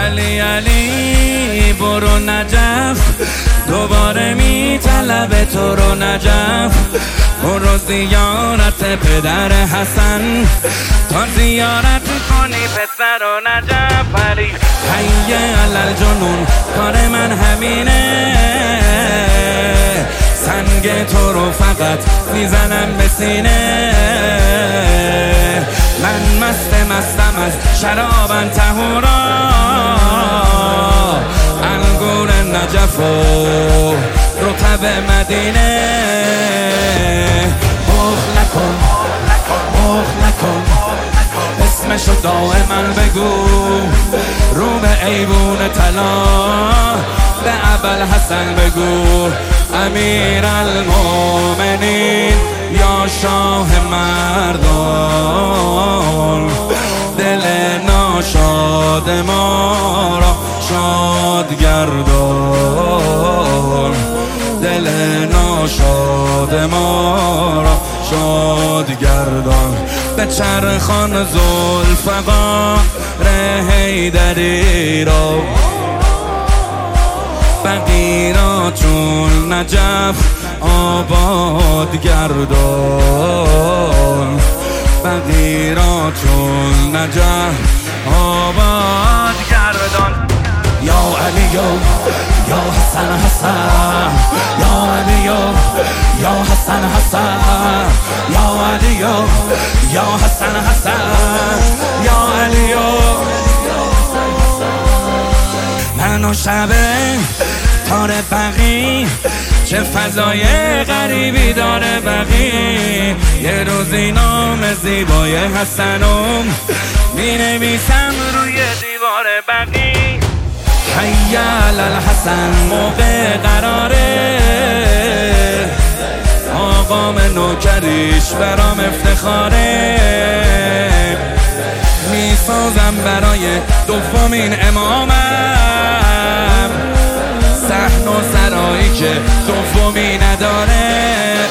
علی علی برو نجف، دوباره میطلبه تو رو نجف. برو زیارت پدر حسن، تا زیارت کنی پسر و نجف. علی حی علی جنون، کار من همینه، سنگ تو رو فقط میزنم به سینه. من مستم از شرابم طهورا، انگور نجف و رطب مدینه. بخل نکن بخل نکن، اسمشو دائما بگو، رو به ایوون طلا به ابوالحسن بگو. امیر المومنین یا شاه مردان، دل ناشاد ما را شاد گردان، دل ناشاد ما را شاد گردان. به چرخان ذوالفقار حیدری را، بقیرا چون نجف آباد گردان، بقیرا چون نجف آباد گردان. یا علی یا حسن حسن، یا علی یا حسن حسن، یا علی یا حسن حسن، یا علی من و شبه تار بقی، چه فضای غریبی داره بقی. یه روزی نام زیبای حسنم می نویسم روی دیوار بقی. حی علی الحسن موقع قراره، آقام نوکریش برام افتخاره. میسازم برای دومین امامم، صحن و سرایی که دومی نداره.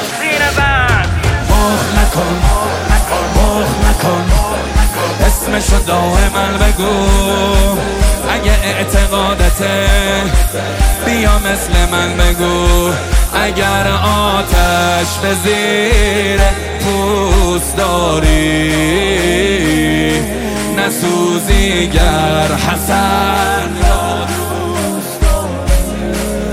بخل نکن بخل نکن، اسمشو دائما بگو. اگه اعتقادته بیا مثل من بگو. اگر آتش به زیر پوست داری، نسوزی گر حسن را دوست داری،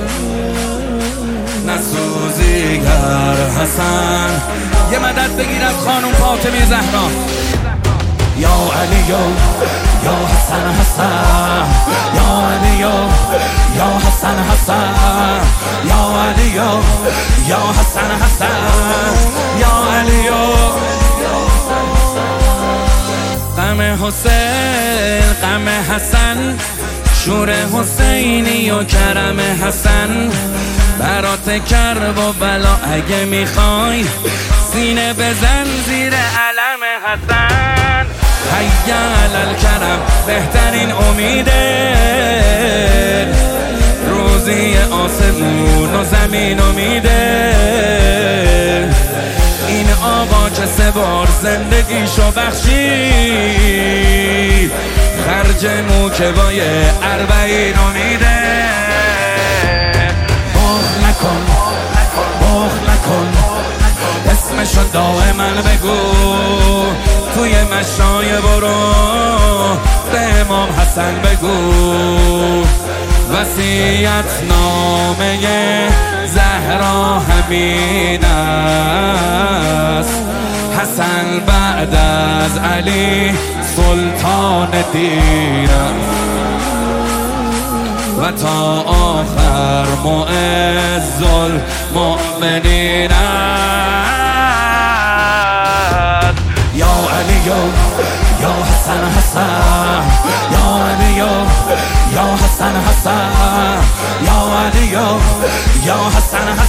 نسوزی گر حسن. یه مدد بگیر از خانم فاطمه زهرا. یا علی یا حسن حسن، یا علی یا حسن حسن، یا علی یا حسن حسن، یا علی. غم حسین غم حسن، شور حسینی و کرم حسن. برات کرب و بلا اگه میخوای، سینه بزن زیر علم حسن. حی علی الکرم بهترین امیده، روزی آسمون و زمین امیده. این آقا که 3 بار زندگیشو بخشید، خرج موکبای 40 امیده. بخل نکن بخل نکن، اسمشو دائما بگو. توی مشای برو به امام حسن بگو. وصیت نامه زهرا همین است، حسن بعد از علی سلطان دین و تا آخر معز المؤمنین است. یا علی یا حسن حسن، یا علی یا حسن حسن، یا علی یا حسن